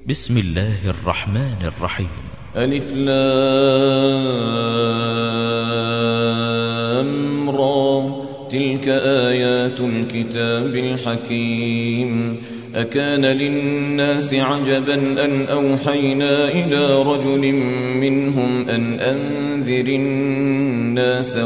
بسم الله الرحمن الرحيم. ألف لام را، تلك آيات الكتاب الحكيم. أكان للناس عجبا أن أوحينا إلى رجل منهم أن أنذر الناس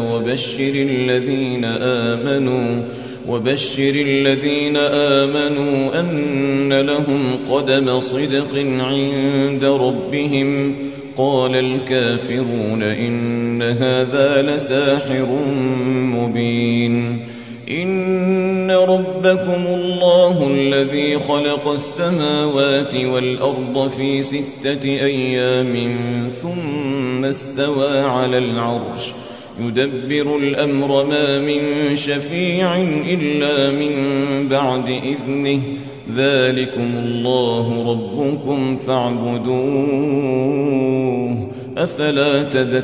وبشر الذين آمنوا أن لهم قدم صدق عند ربهم. قال الكافرون إن هذا لساحر مبين. إن ربكم الله الذي خلق السماوات والأرض في 6 أيام ثم استوى على العرش يدبر الأمر ما من شفيع إلا من بعد إذنه. ذلكم الله ربكم فاعبدوه أفلا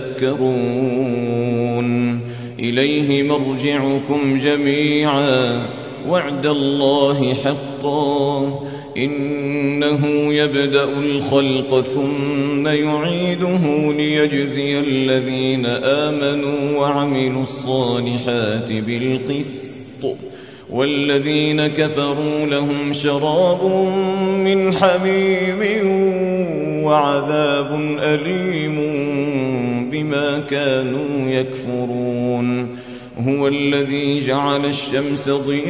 تذكرون. إليه مرجعكم جميعا وعد الله حقا. إنه يبدأ الخلق ثم يعيده ليجزي الذين آمنوا وعملوا الصالحات بالقسط، والذين كفروا لهم شراب من حميم وعذاب أليم بما كانوا يكفرون. هو الذي جعل الشمس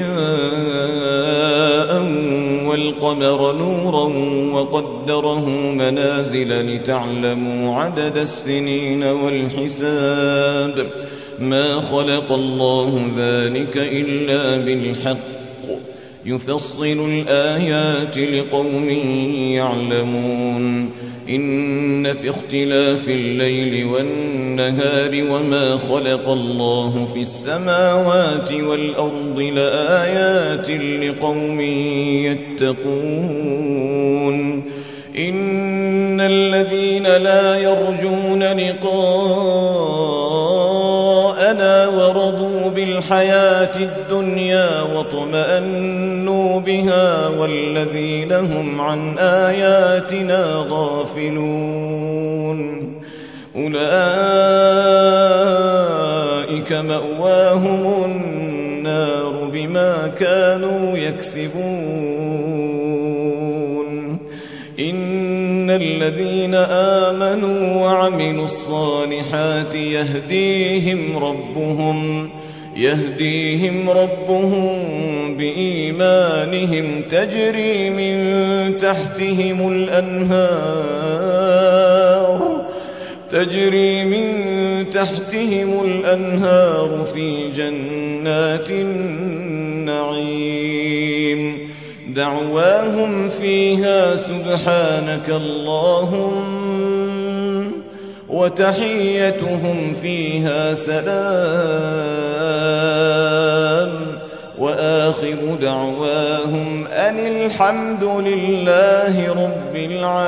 ضياء والقمر نورا وقدره منازل لتعلموا عدد السنين والحساب. ما خلق الله ذلك إلا بالحق يفصل الآيات لقوم يعلمون. إن في اختلاف الليل والنهار وما خلق الله في السماوات والأرض لآيات لقوم يتقون. إن الذين لا يرجون لقاءنا ورضوا بالحياة الدنيا واطمأنوا بها والذين هم عن آياتنا غافلون أولئك مأواهم النار بما كانوا يكسبون. إن الذين آمنوا وعملوا الصالحات يهديهم ربهم بإيمانهم تجري من تحتهم الأنهار في جنات النعيم. دعواهم فيها سبحانك اللهم وتحيتهم فيها سلام وآخر دعواهم أن الحمد لله رب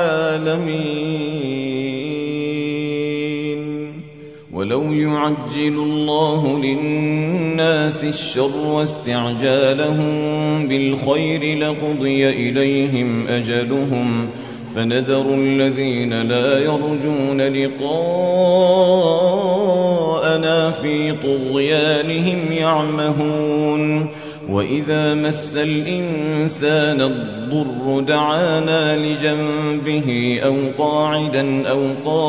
العالمين. ولو يعجل الله للناس الشر واستعجالهم بالخير لقضي إليهم أجلهم فنذر الذين لا يرجون لقاءنا في طغيانهم يعمهون. وإذا مس الإنسان الضر دعانا لجنبه أو قاعدا أو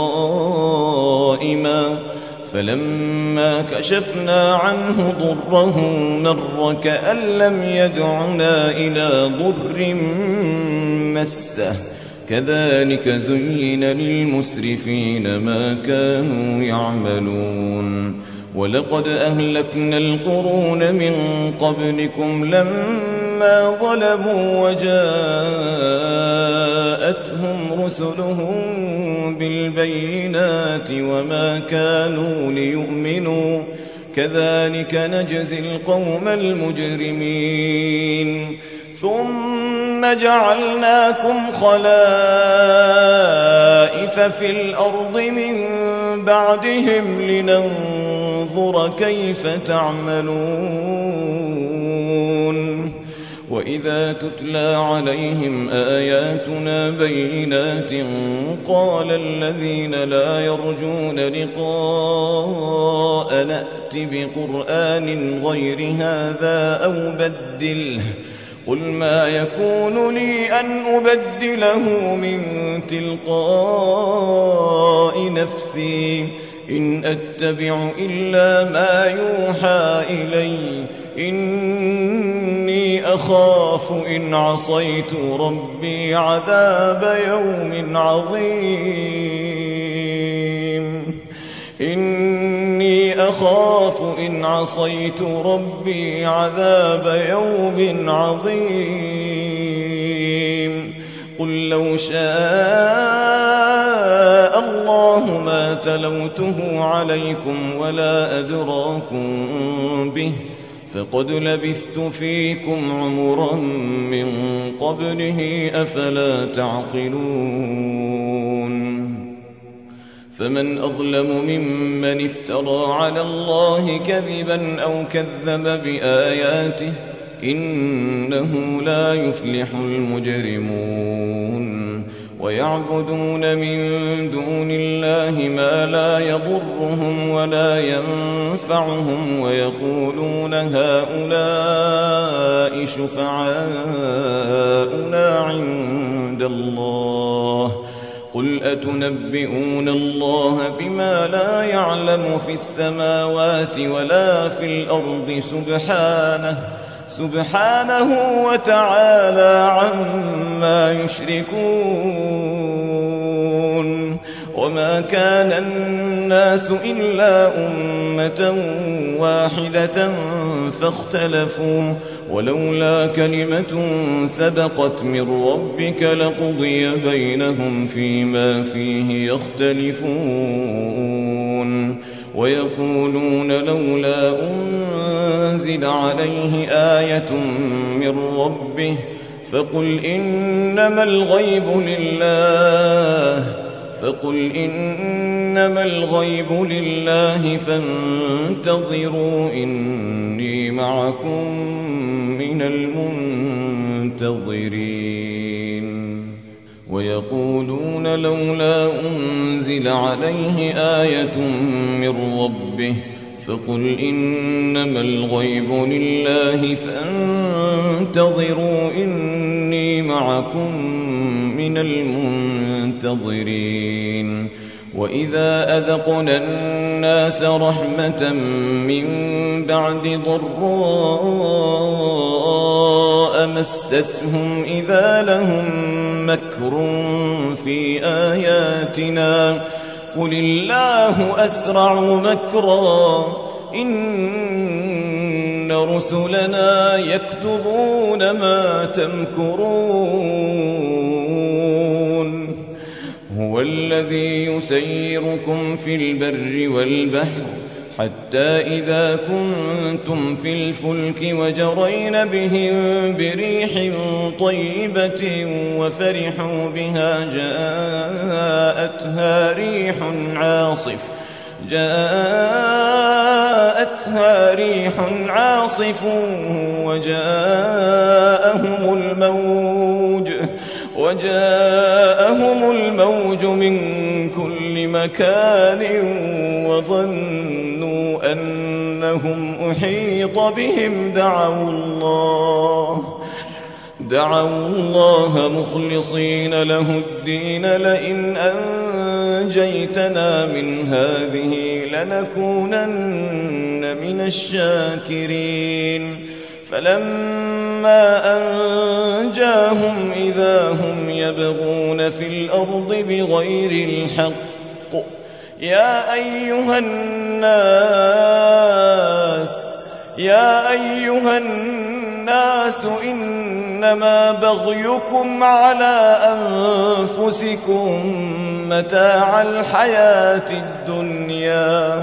قائما فلما كشفنا عنه ضره مر كأن لم يدعنا إلى ضر مسه. كذلك زين للمسرفين ما كانوا يعملون. ولقد أهلكنا القرون من قبلكم لما ظلموا وجاءتهم رسلهم بالبينات وما كانوا ليؤمنوا. كذلك نجزي القوم المجرمين. ثم جعلناكم خلائف في الأرض من بعدهم لننظر كيف تعملون. وإذا تتلى عليهم آياتنا بينات قال الذين لا يرجون لقاء نأت بقرآن غير هذا أو بدله قل ما يكون لي أن أبدله من تلقاء نفسي إن أتبع إلا ما يوحى إلي إني أخاف إن عصيت ربي عذاب يوم عظيم إني أخاف إن عصيت ربي عذاب يوم عظيم قل لو شاء الله ما تلوته عليكم ولا أدراكم به فقد لبثت فيكم عمرا من قبله أفلا تعقلون فمن أظلم ممن افترى على الله كذبا أو كذب بآياته إنه لا يفلح المجرمون ويعبدون من دون الله ما لا يضرهم ولا ينفعهم ويقولون هؤلاء شفعاؤنا عند الله قل أتنبئون الله بما لا يعلم في السماوات ولا في الأرض سبحانه وتعالى عما يشركون وما كان الناس إلا أمة واحدة فاختلفوا ولولا كلمة سبقت من ربك لقضي بينهم فيما فيه يختلفون ويقولون لولا أنزل عليه آية من ربه فقل إنما الغيب لله فانتظروا إني معكم من المنتظرين ويقولون لولا أنزل عليه آية من ربه فقل إنما الغيب لله فانتظروا إني معكم من المنتظرين وإذا أذقنا الناس رحمة من بعد ضراء مستهم إذا لهم مكر في آياتنا قل الله أسرع مكرا إن رسلنا يكتبون ما تمكرون هو الذي يسيركم في البر والبحر حتى إذا كنتم في الفلك وجرين بهم بريح طيبة وفرحوا بها جاءتها ريح عاصف وجاءهم الموج من كل مكان وظنوا أنهم أحيط بهم دعوا الله مخلصين له الدين لئن أنجيتنا من هذه لنكونن من الشاكرين فلما أنجاهم إذا هم يبغون في الأرض بغير الحق يا أيها الناس إنما بغيكم على أنفسكم متاع الحياة الدنيا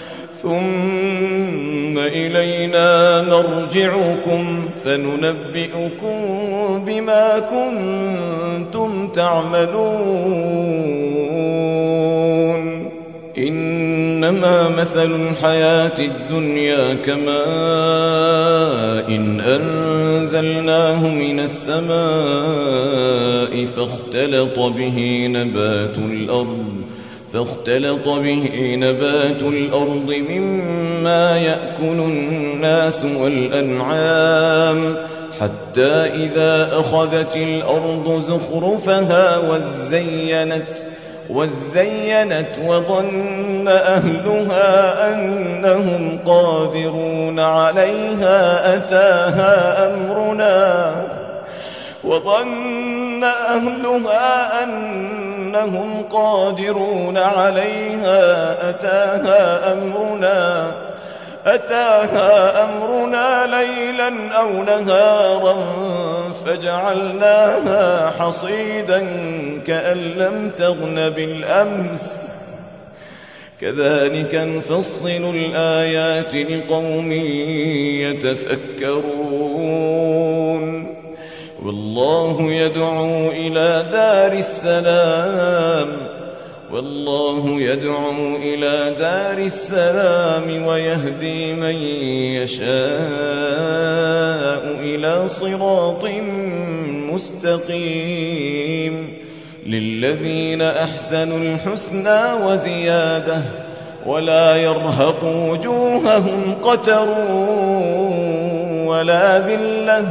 ثم إلينا مرجعكم فننبئكم بما كنتم تعملون إنما إنما مثل الحياة الدنيا كماء إن أنزلناه من السماء فاختلط به نبات الأرض مما يأكل الناس والأنعام حتى إذا أخذت الأرض زخرفها وزينت وظن أهلها أنهم قادرون عليها أتاها أمرنا ليلا أو نهارا فجعلناها حصيدا كأن لم تغن بالأمس كذلك نفصل الآيات لقوم يتفكرون والله يدعو إلى دار السلام ويهدي من يشاء إلى صراط مستقيم للذين أحسنوا الحسنى وزيادة ولا يرهق وجوههم قتر ولا ذلة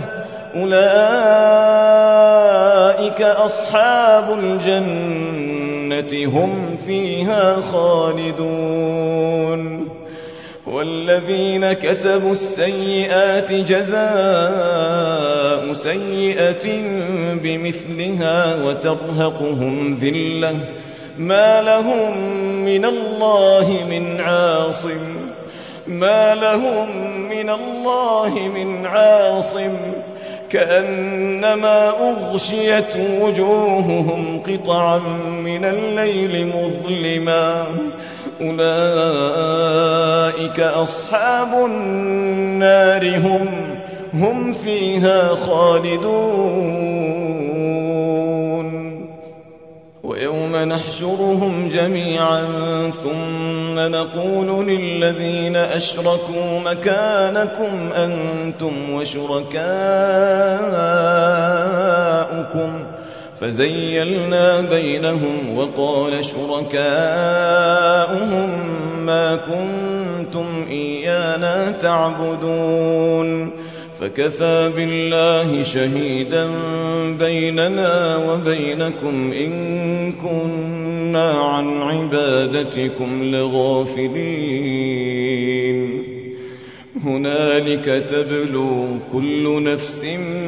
أولئك أصحاب الجنة هم فيها خالدون والذين كسبوا السيئات جزاء سيئة بمثلها وترهقهم ذلة ما لهم من الله من عاصم كأنما أغشيت وجوههم قطعا من الليل مظلما أولئك أصحاب النار هم فيها خالدون ويوم نحشرهم جميعا ثم نقول للذين أشركوا مكانكم أنتم وشركاؤكم فزيلنا بينهم وقال شركاؤهم ما كنتم إيانا تعبدون فكفى بالله شهيدا بيننا وبينكم إن كنا عن عبادتكم لغافلين هنالك تبلو كل نفس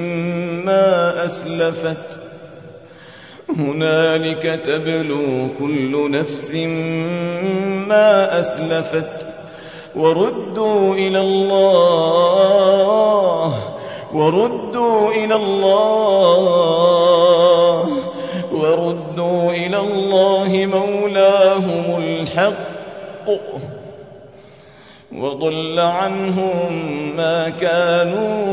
ما أسلفت وردوا إلى الله مولاهم الحق وضل عنهم ما كانوا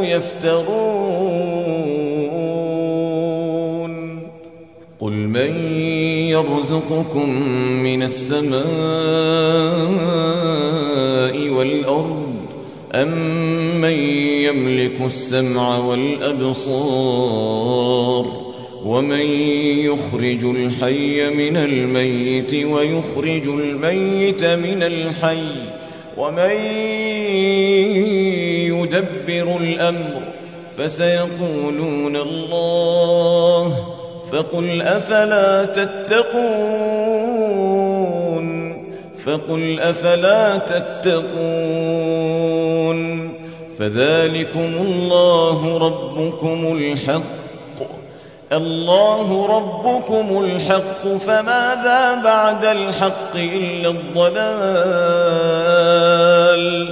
يفترون قل من يرزقكم من السماء والأرض أم من يملك السمع والأبصار ومن يخرج الحي من الميت ويخرج الميت من الحي ومن يدبر الأمر فسيقولون الله فقل أفلا تتقون فذلكم الله ربكم الحق فماذا بعد الحق إلا الضلال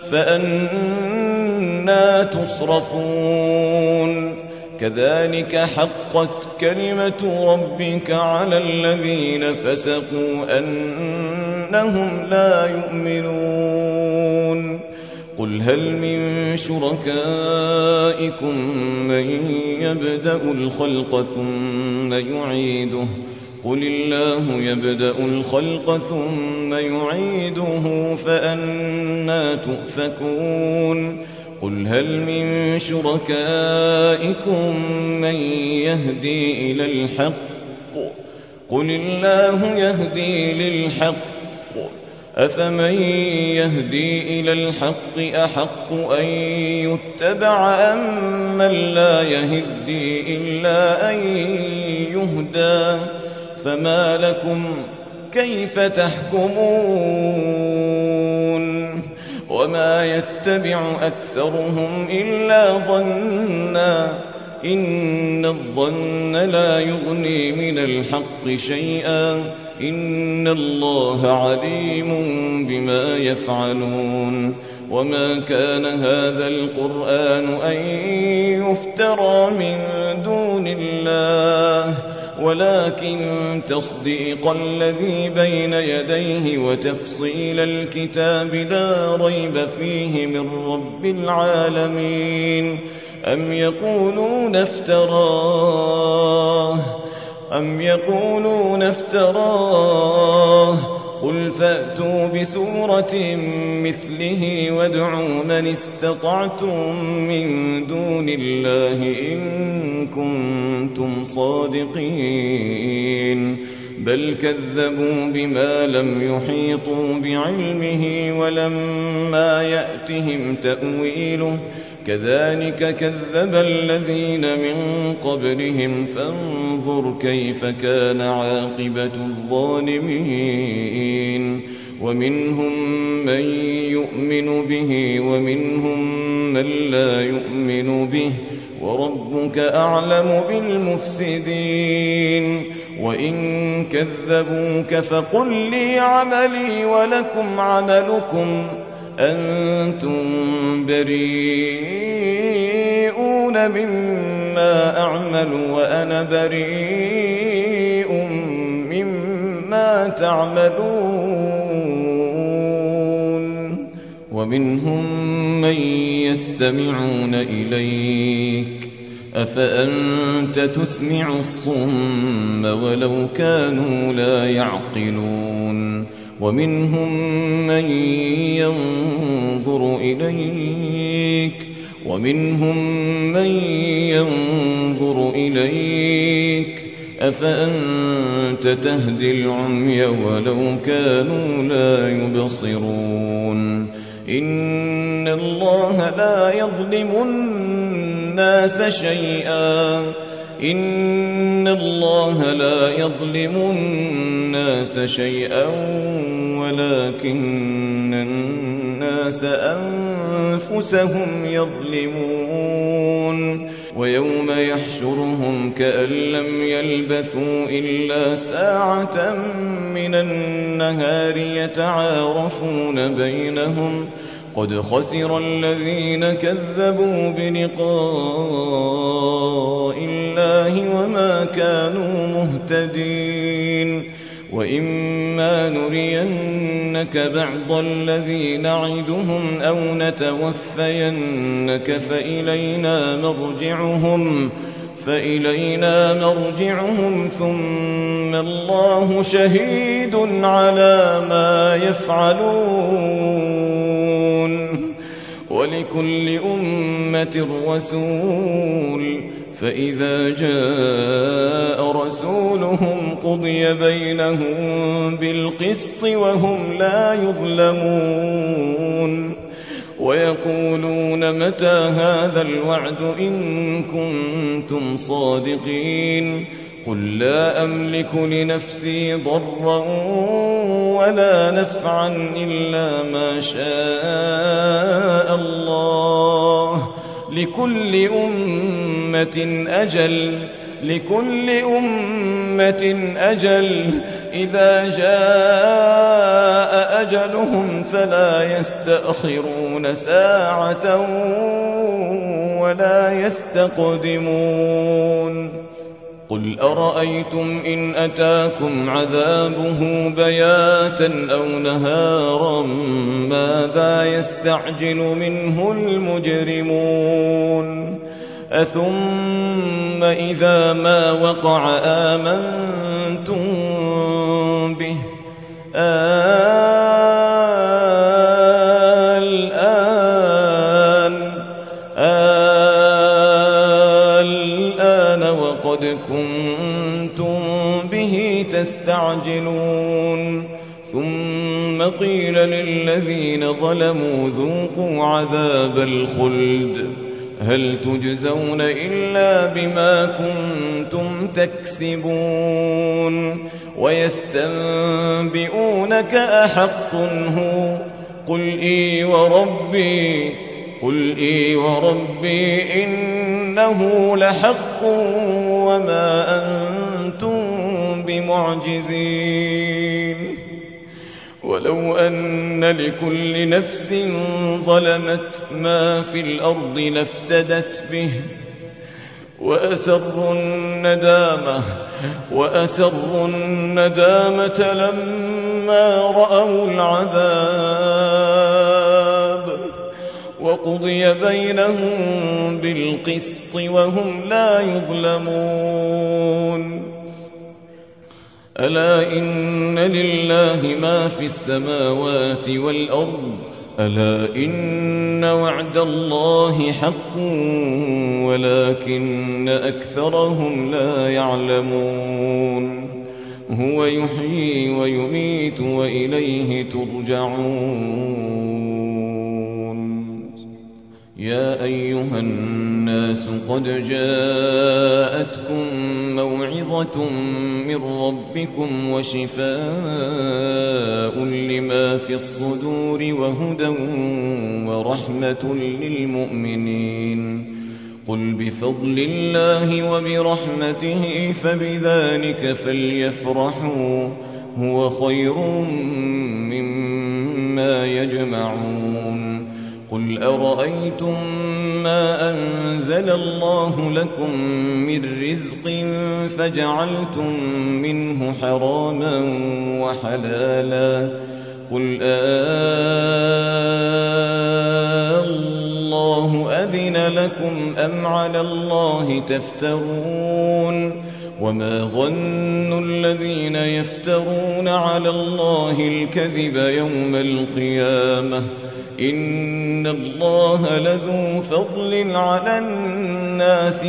فأنى تصرفون كذلك حقت كلمة ربك على الذين فسقوا أنهم لا يؤمنون قل هل من شركائكم من يبدأ الخلق ثم ثم يعيده قل الله يبدأ الخلق ثم يعيده فأنى تؤفكون قل هل من شركائكم من يهدي إلى الحق قل الله يهدي للحق أفمن يهدي إلى الحق أحق أن يتبع أم من لا يهدي إلا أن يهدى فما لكم كيف تحكمون وما يتبع أكثرهم إلا ظنا إن الظن لا يغني من الحق شيئا إن الله عليم بما يفعلون وما كان هذا القرآن أن يفترى من دون الله ولكن تصديق الذي بين يديه وتفصيل الكتاب لا ريب فيه من رب العالمين أم يقولون افتراه قل فأتوا بسورة مثله وادعوا من استطعتم من دون الله إن كنتم صادقين بل كذبوا بما لم يحيطوا بعلمه ولما يأتهم تأويله كذلك كذب الذين من قبلهم فانظر كيف كان عاقبة الظالمين ومنهم من يؤمن به ومنهم من لا يؤمن به وربك أعلم بالمفسدين وإن كذبوك فقل لي عملي ولكم عملكم أنتم بريئون مما أعمل وأنا بريء مما تعملون ومنهم من يستمعون إليك أفأنت تسمع الصم ولو كانوا لا يعقلون ومنهم من ينظر إليك أفأنت تهدي العمي ولو كانوا لا يبصرون إن الله لا يظلم الناس شيئا ولكن الناس أنفسهم يظلمون ويوم يحشرهم كأن لم يلبثوا إلا ساعة من النهار يتعارفون بينهم قد خسر الذين كذبوا بلقاء الله وما كانوا مهتدين وإما نرينك بعض الذي نعدهم أو نتوفينك فإلينا مرجعهم ثم الله شهيد على ما يفعلون ولكل أمة رسول فإذا جاء رسولهم قضي بينهم بالقسط وهم لا يظلمون ويقولون متى هذا الوعد إن كنتم صادقين قل لا أملك لنفسي ضرا ولا نفعا إلا ما شاء الله لكل أمة أجل إذا جاء أجلهم فلا يستأخرون ساعة ولا يستقدمون قل أرأيتم إن أتاكم عذابه بياتا أو نهارا ماذا يستعجل منه المجرمون أثم ثم إذا ما وقع آمنتم به الآن وقد كنتم به تستعجلون ثم قيل للذين ظلموا ذوقوا عذاب الخلد هل تجزون إلا بما كنتم تكسبون ويستنبئونك أحق هو قل إي وربي إنه لحق وما أنتم بمعجزين ولو أن لكل نفس ظلمت ما في الأرض لافتدت به وأسروا الندامة لما رأوا العذاب وقضي بينهم بالقسط وهم لا يظلمون ألا إن لله ما في السماوات والأرض ألا إن وعد الله حق ولكن أكثرهم لا يعلمون هو يحيي ويميت وإليه ترجعون يا أيها الناس قد جاءتكم موعظة من ربكم وشفاء لما في الصدور وهدى ورحمة للمؤمنين قل بفضل الله وبرحمته فبذلك فليفرحوا هو خير مما يجمعون قل أرأيتم ما أنزل الله لكم من رزق فجعلتم منه حراما وحلالا قل الله أذن لكم أم على الله تفترون وما ظن الذين يفترون على الله الكذب يوم القيامة إن الله لذو فضل على الناس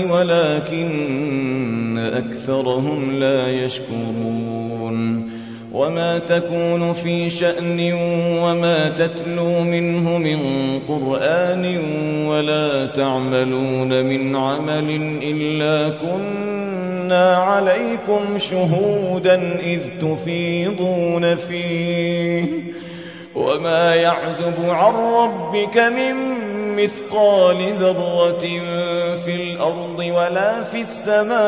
ولكن أكثرهم لا يشكرون وما تكون في شأن وما تتلو منه من قرآن ولا تعملون من عمل إلا كنا عليكم شهودا إذ تفيضون فيه وما يعزب عن ربك من مثقال ذرة في الأرض ولا في السماء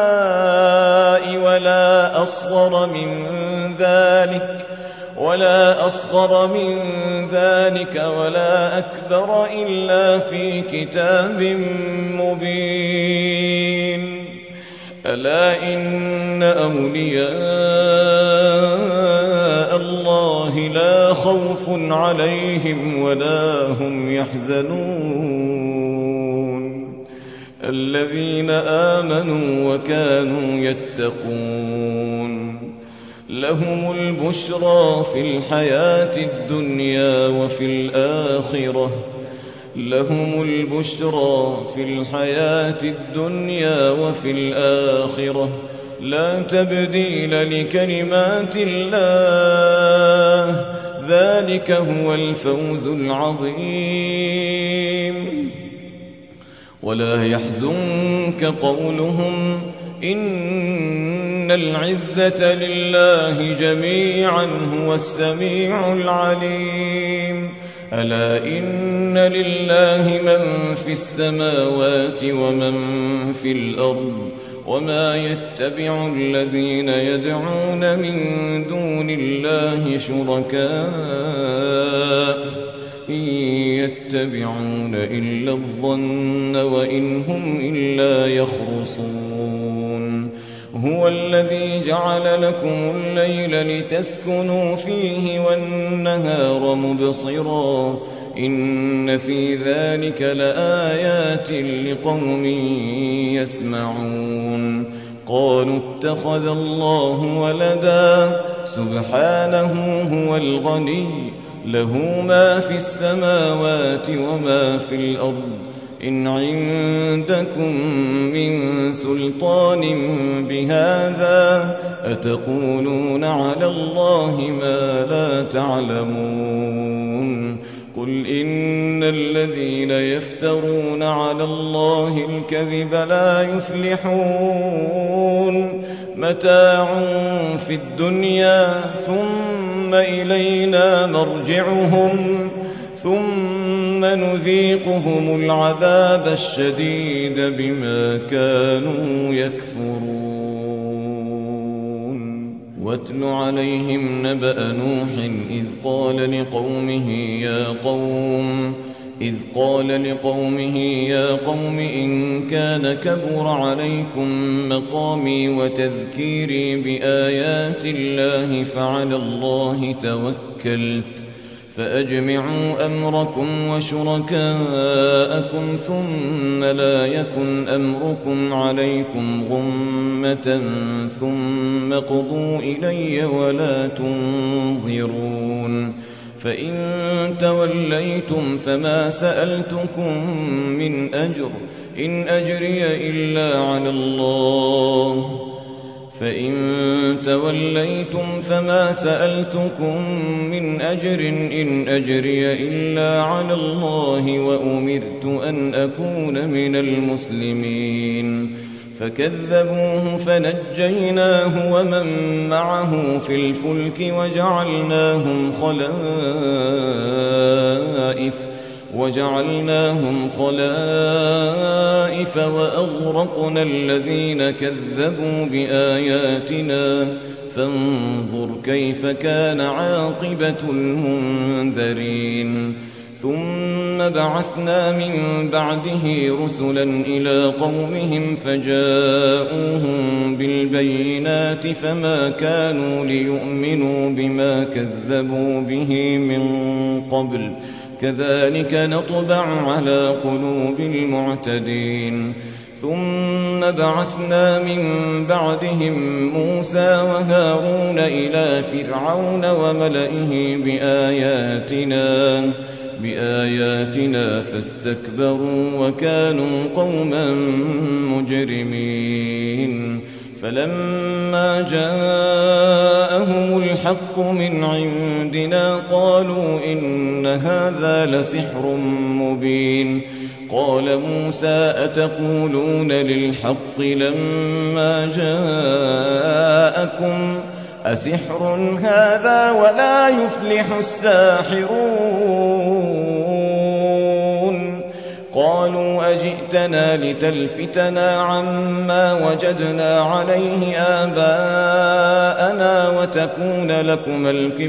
ولا أصغر من ذلك ولا أكبر إلا في كتاب مبين ألا إن أولياء الله لا خوف عليهم ولا هم يحزنون الذين آمنوا وكانوا يتقون لهم البشرى في الحياة الدنيا وفي الآخرة لا تبديل لكلمات الله ذلك هو الفوز العظيم ولا يحزنك قولهم إن العزة لله جميعا هو السميع العليم ألا إن لله من في السماوات ومن في الأرض وما يتبع الذين يدعون من دون الله شركاء إن يتبعون إلا الظن وإن هم إلا يخرصون هو الذي جعل لكم الليل لتسكنوا فيه والنهار مبصرا إن في ذلك لآيات لقوم يسمعون قالوا اتخذ الله ولدا سبحانه هو الغني له ما في السماوات وما في الأرض إن عندكم من سلطان بهذا أتقولون على الله ما لا تعلمون قل إن الذين يفترون على الله الكذب لا يفلحون متاع في الدنيا ثم إلينا مرجعهم ثم نذيقهم العذاب الشديد بما كانوا يكفرون واتل عليهم نبأ نوح إذ قال لقومه يا قوم إن كان كبر عليكم مقامي وتذكيري بآيات الله فعلى الله توكلت فأجمعوا أمركم وشركاءكم ثم لا يكن أمركم عليكم غمة ثم قضوا إلي ولا تنظرون فإن توليتم فما سألتكم من أجر إن أجري إلا على الله وأمرت أن أكون من المسلمين فكذبوه فنجيناه ومن معه في الفلك وجعلناهم خلائف وأغرقنا الذين كذبوا بآياتنا فانظر كيف كان عاقبة المنذرين ثم بعثنا من بعده رسلا إلى قومهم فجاءوهم بالبينات فما كانوا ليؤمنوا بما كذبوا به من قبل كذلك نطبع على قلوب المعتدين ثم بعثنا من بعدهم موسى وهارون إلى فرعون وملئه بآياتنا فاستكبروا وكانوا قوما مجرمين فلما جاءهم الحق من عندنا قالوا إن هذا لسحر مبين قال موسى أتقولون للحق لما جاءكم أسحر هذا ولا يفلح الساحرون قالوا أجئتنا لتلفتنا عما وجدنا عليه آباءنا وتكون لكما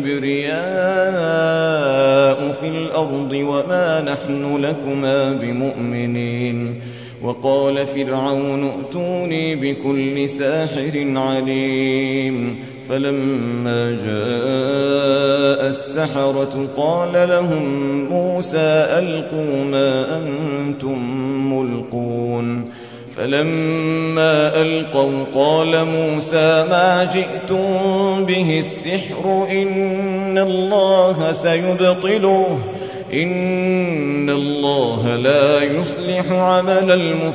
الكبرياء في الأرض وما نحن لكما بمؤمنين وقال فرعون ائتوني بكل ساحر عليم فلما جاء السحرة قال لهم موسى ألقوا ما أنتم ملقون فلما ألقوا قال موسى ما جئتم به السحر إن الله سيبطله إن الله لا يصلح عمل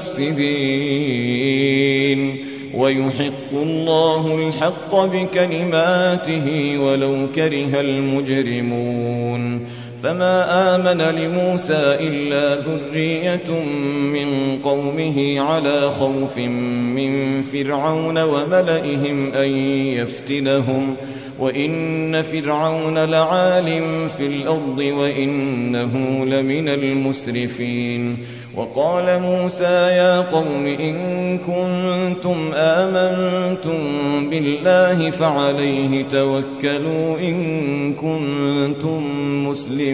المفسدين ويحق الله الحق بكلماته ولو كره المجرمون فما آمن لموسى إلا ذرية من قومه على خوف من فرعون وملئهم أن يفتنهم وإن فرعون لعال في الأرض وإنه لمن المسرفين وقال موسى يا قوم إن كنتم آمنتم بالله فعليه توكلوا إن كنتم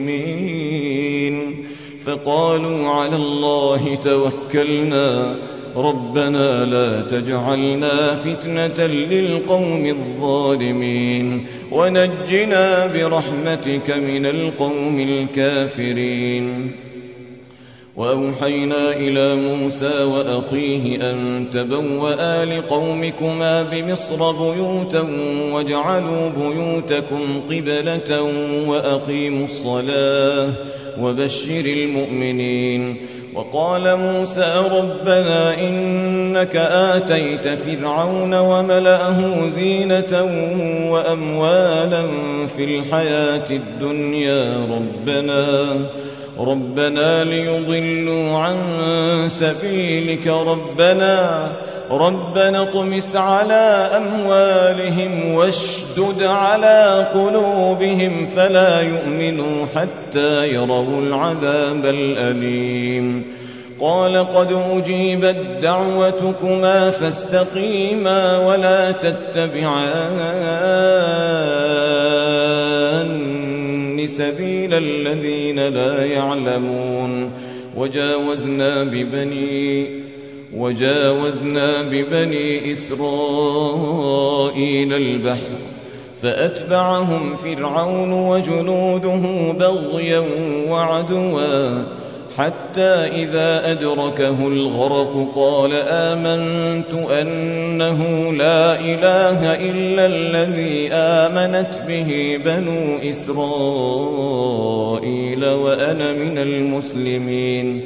مسلمين فقالوا على الله توكلنا ربنا لا تجعلنا فتنة للقوم الظالمين ونجنا برحمتك من القوم الكافرين. وأوحينا إلى موسى وأخيه أن تبوأ لقومكما بمصر بيوتا واجعلوا بيوتكم قبلة وأقيموا الصلاة وبشر المؤمنين. وقال موسى ربنا إنك آتيت فرعون وملأه زينة وأموالا في الحياة الدنيا ربنا ليضلوا عن سبيلك ربنا اطمس على أموالهم واشدد على قلوبهم فلا يؤمنوا حتى يروا العذاب الأليم. قال قد أجيبت دعوتكما فاستقيما ولا تتبعان سبيل الذين لا يعلمون. وجاوزنا ببني إسرائيل البحر فأتبعهم فرعون وجنوده بغيا وعدوا حتى إذا أدركه الغرق قال آمنت أنه لا إله إلا الذي آمنت به بنو إسرائيل وأنا من المسلمين.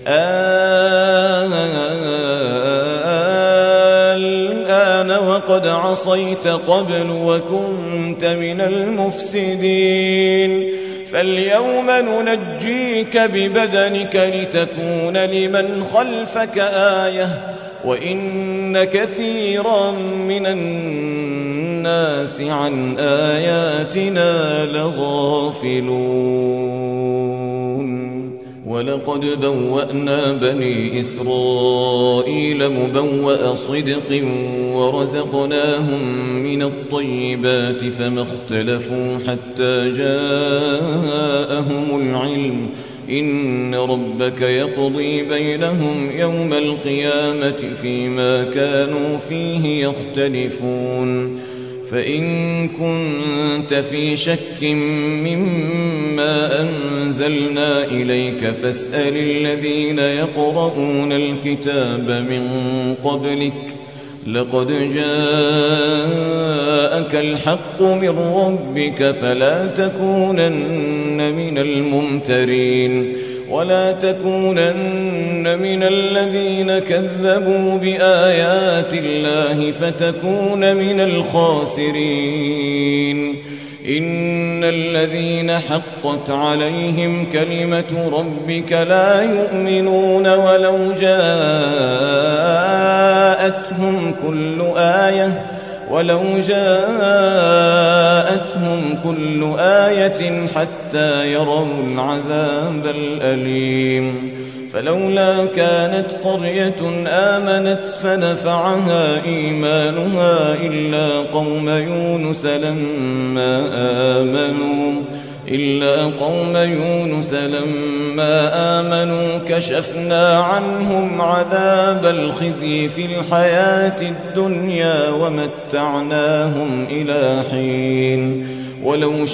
الآن وقد عصيت قبل وكنت من المفسدين فاليوم ننجيك ببدنك لتكون لمن خلفك آية وإن كثيرا من الناس عن آياتنا لغافلون. ولقد بوأنا بني إسرائيل مبوأ صدق ورزقناهم من الطيبات فما اختلفوا حتى جاءهم العلم إن ربك يقضي بينهم يوم القيامة فيما كانوا فيه يختلفون. فإن كنت في شك مما أنزلنا إليك فاسأل الذين يقرؤون الكتاب من قبلك لقد جاءك الحق من ربك فلا تكونن من الممترين ولا تكونن من الذين كذبوا بآيات الله فتكون من الخاسرين. إن الذين حقت عليهم كلمة ربك لا يؤمنون ولو جاءتهم كل آية حتى يروا العذاب الأليم. فلولا كانت قرية آمنت فنفعها إيمانها إلا قوم يونس لما آمنوا كشفنا عنهم عذاب الخزي في الحياة الدنيا ومتعناهم إلى حين. ولو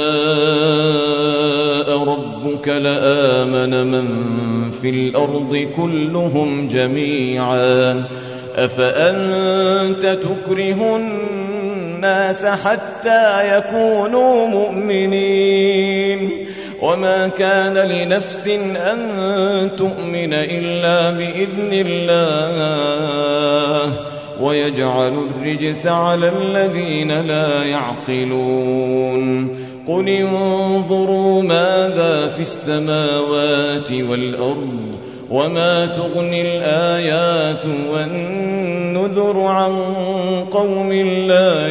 شاء ربك لآمن من في الأرض كلهم جميعا أفأنت تكره الناس حتى يكونوا مؤمنين وما كان لنفس أن تؤمن إلا بإذن الله ويجعل الرجس على الذين لا يعقلون. قل انظروا ماذا في السماوات والأرض وما تغني الآيات والنذر عن قوم لا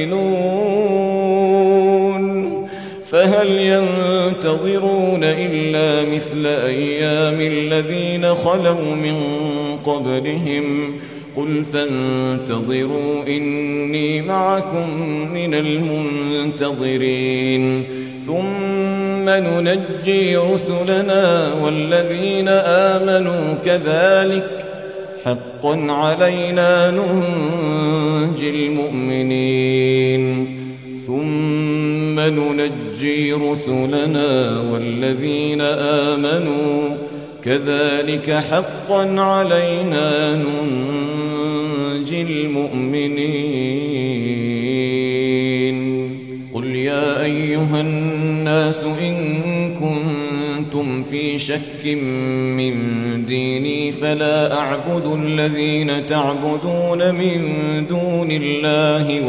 يؤمنون فهل ينتظرون إلا مثل أيام الذين خلوا من قبلهم قل فانتظروا إني معكم من المنتظرين. ثم ننجي رسلنا والذين آمنوا كذلك حقا علينا ننجي المؤمنين ثم ننجي رسلنا والذين آمنوا كذلك حقا علينا ننجي المؤمنين قل يا أيها الناس إن كنتم في شك من ديني فلا أعبد الذين تعبدون من دون الله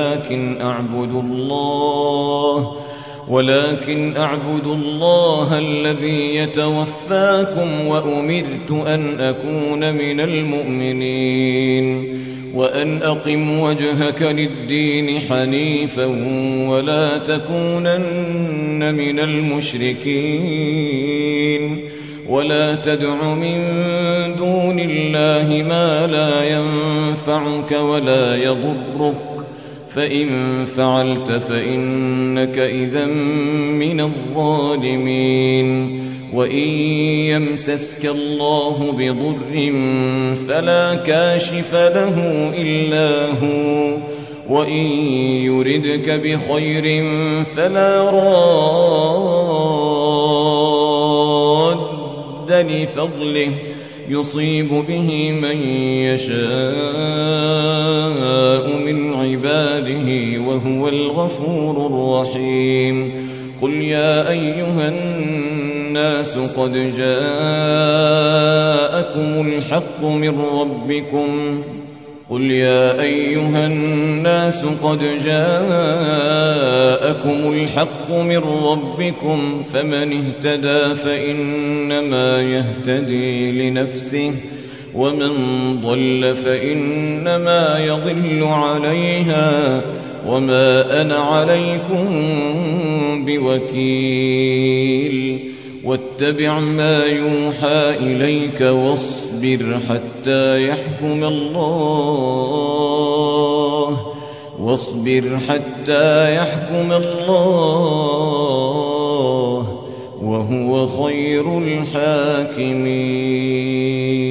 ولكن أعبد الله الذي يتوفاكم وأمرت أن أكون من المؤمنين وأن أقم وجهك للدين حنيفا ولا تكونن من المشركين ولا تدع من دون الله ما لا ينفعك ولا يضرك فإن فعلت فإنك إذا من الظالمين وإن يمسسك الله بضر فلا كاشف له إلا هو وإن يردك بخير فلا راد لفضله يصيب به من يشاء من عباده وهو الغفور الرحيم قل يا أيها الناس قد جاءكم الحق من ربكم فمن اهتدى فإنما يهتدي لنفسه ومن ضل فإنما يضل عليها وما أنا عليكم بوكيل واتبع ما يوحى إليك واصبر حتى يحكم الله وهو خير الحاكمين.